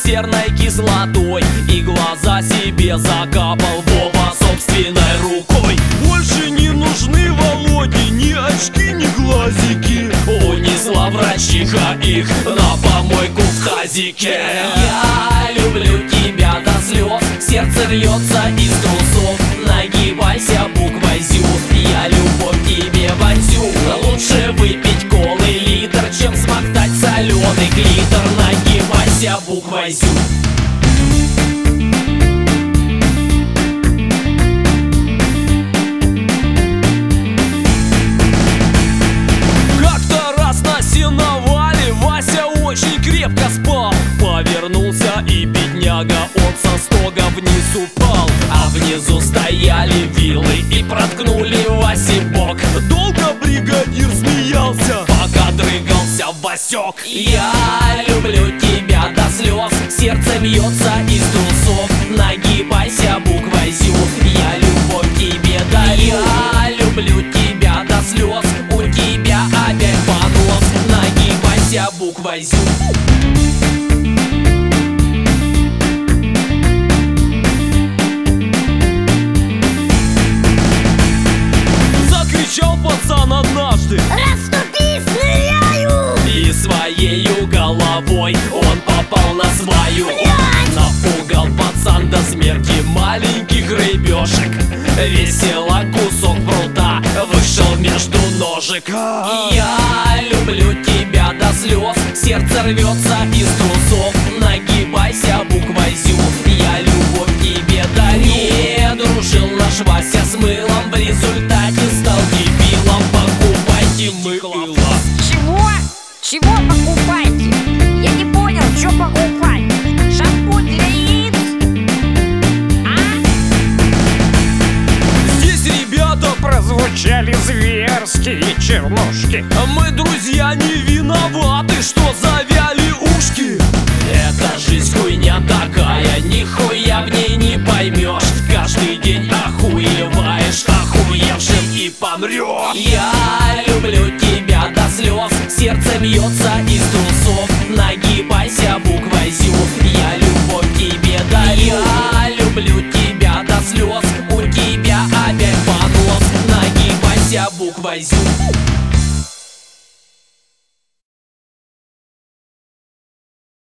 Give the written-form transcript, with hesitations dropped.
серной кислотой и глаза себе закапал Вова собственной рукой. Больше не нужны Володе ни очки, ни глазики. Унесла врачиха их на помойку в тазике. Я люблю тебя до слез, сердце рвется из трусов. Нагибайся буквой ЗЮ, я любовь тебе вонзю. Лучше выпить колы литр, чем смоктать соленый глиттер. Нагибайся буквой ЗЮ. Очень крепко спал, повернулся и бедняга, он со стога вниз упал. А внизу стояли вилы и проткнули Васе бок. Долго бригадир смеялся, пока дрыгался Васек. Я люблю тебя до слез, сердце бьется из трусов. Нагибайся буквой ЗЮ, я любовь тебе дарю. Я люблю тебя до слез, у тебя опять понос. Нагибайся буквой ЗЮ. Закричал пацан однажды: расступись, ныряю! И своею головой он попал на свою. Напугал пацан до смерти маленьких рыбешек. Весело кусок прута вышел между ножек. Я люблю тебя до слез, сердце рвется из трусов. Нагибайся буквой ЗЮ, я любовь тебе дарю. Не дружил наш Вася с мылом, в результате стал дебилом. Покупайте мыло. Чего? Чего покупайте? Я не понял, что покупать? Шампунь для яиц? Здесь ребята прозвучали зверские чернушки. Мы, друзья, не виноваты, что завяли ушки. Эта жизнь хуйня такая, нихуя в ней не поймешь. Каждый день охуеваешь, охуевшим и помрешь. Я люблю тебя до слез, сердце бьется из трусов. Нагибайся буквой ЗЮ, я любовь тебе дарю. Я люблю тебя до слез, у тебя опять понос. Нагибайся буквой ЗЮ.